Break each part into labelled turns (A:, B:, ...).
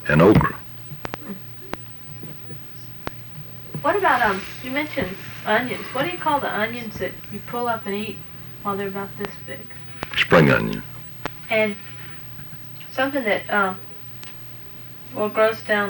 A: and okra.
B: What about, you mentioned onions. What do you call the onions that you pull up and eat while they're about this big?
A: Spring onion.
B: And something that, grows down,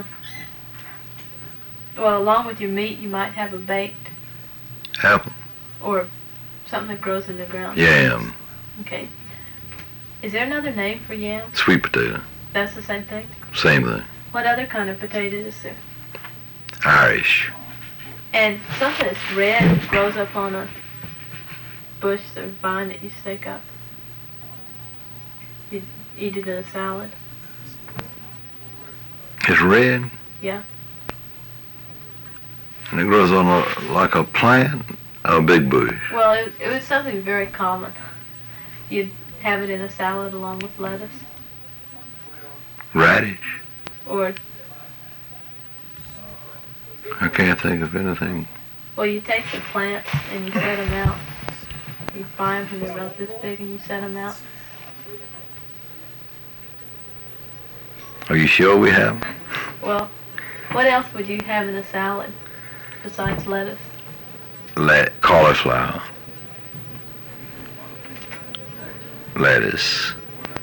B: along with your meat, you might have a baked
A: Apple.
B: or something that grows in the ground.
A: Yam.
B: Okay. Is there another name for yam?
A: Sweet potato.
B: That's the same thing?
A: Same thing.
B: What other kind of potato is there?
A: Irish.
B: And something that's red grows up on a bush or vine that you stake up. You eat it in a salad.
A: It's red.
B: Yeah.
A: And it grows on like a plant, a big bush.
B: Well, it was something very common. You'd have it in a salad along with lettuce.
A: Radish.
B: Or,
A: I can't think of anything.
B: you take the plants and you set them out. You buy them when they're about this big and you set them out.
A: Are you sure we have?
B: Well, what else would you have in a salad besides lettuce?
A: Cauliflower. Lettuce.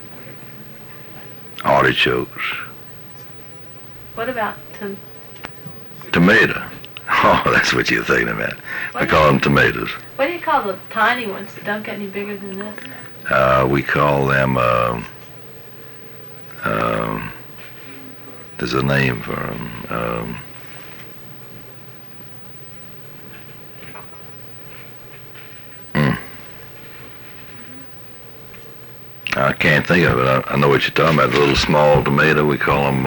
A: Artichokes.
B: What about
A: Tomato. Oh, that's what you're thinking about. We call them tomatoes.
B: What do you call the tiny ones that don't get any bigger than this?
A: We call them, there's a name for them. I can't think of it. I know what you're talking about. The little small tomato, we call them,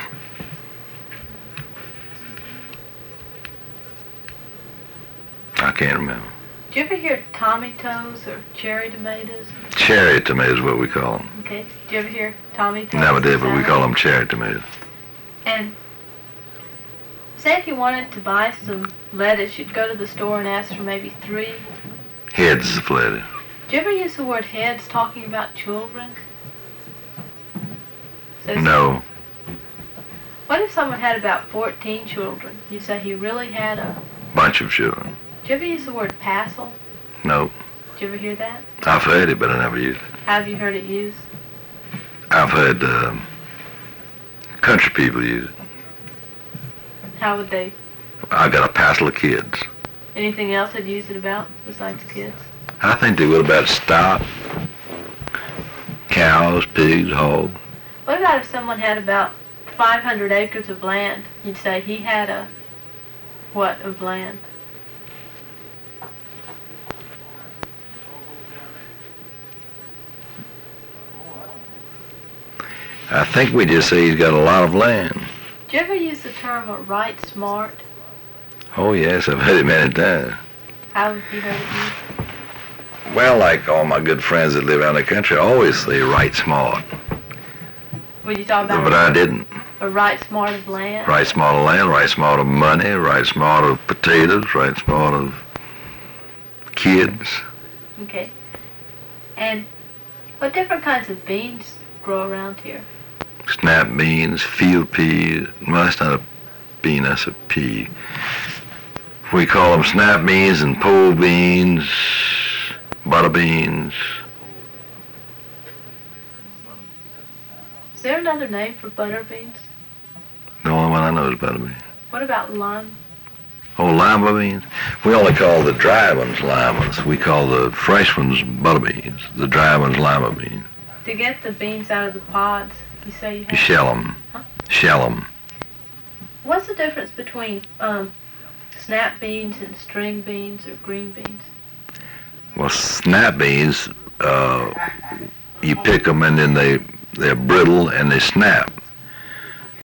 A: I can't remember.
B: Do you ever hear tomatoes or cherry tomatoes?
A: Cherry tomatoes is what we call them.
B: Okay. Do you ever hear tomatoes?
A: Nowadays, but we call them cherry tomatoes.
B: And say if you wanted to buy some lettuce, you'd go to the store and ask for maybe 3
A: heads of lettuce.
B: Do you ever use the word heads talking about children?
A: No.
B: What if someone had about 14 children? You say he really had a
A: bunch of children.
B: Do you ever use the word passel?
A: No.
B: Did you ever hear that?
A: I've heard it, but I never used it.
B: How have you heard it used?
A: I've heard country people use it.
B: How would they?
A: I got a passel of kids.
B: Anything else they'd use it about besides kids?
A: I think they would about stock, cows, pigs, hogs.
B: What about if someone had about 500 acres of land? You'd say he had a what of land?
A: I think we just say he's got a lot of land.
B: Do you ever use the term right smart?
A: Oh yes, I've heard it many times.
B: How have you heard it used?
A: Well, like all my good friends that live out in the country, I always say right smart.
B: Would you talk about
A: but I didn't.
B: A right smart of land?
A: Right smart of land, right smart of money, right smart of potatoes, right smart of kids.
B: Okay. And what different kinds of beans grow around here?
A: Snap beans, field peas. Well, that's not a bean, that's a pea. We call them snap beans and pole beans, butter beans.
B: Is there another name for butter beans?
A: The only one I know is butter beans.
B: What about lime?
A: Oh, lima beans? We only call the dry ones limas. We call the fresh ones butter beans. The dry ones lima beans.
B: To get the beans out of the pods, you say you have...
A: You shell them.
B: Huh?
A: Shell them.
B: What's the difference between snap beans and string beans or green beans?
A: Well, snap beans, you pick them and then they're brittle and they snap.